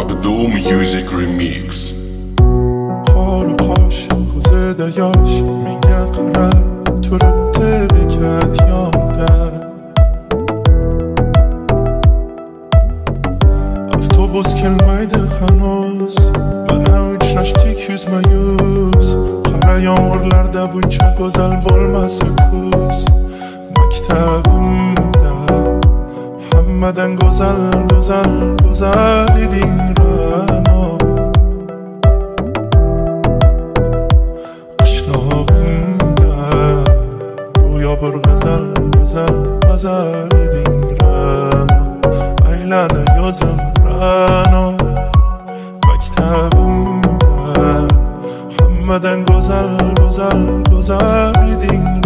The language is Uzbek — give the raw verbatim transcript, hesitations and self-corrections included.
Abdul Music Remix. Qora qosh ko'zida yosh, menga qarab turibdi bekat yonida. Avtobus kelmaydi hanuz, mana uchrashdik yuzma yuz. Qora yomg'irlarda buncha go'zal bo'lmasa kuz. Maktabimda hammadan go'zal, go'zal, go'zal eding Ra'no. Qishlog'imda go'yo bir g'azal, g'azal, g'azal eding Ra'no. Aylanib yozim Ra'no. Maktabimda hammadan go'zal, go'zal, go'zal eding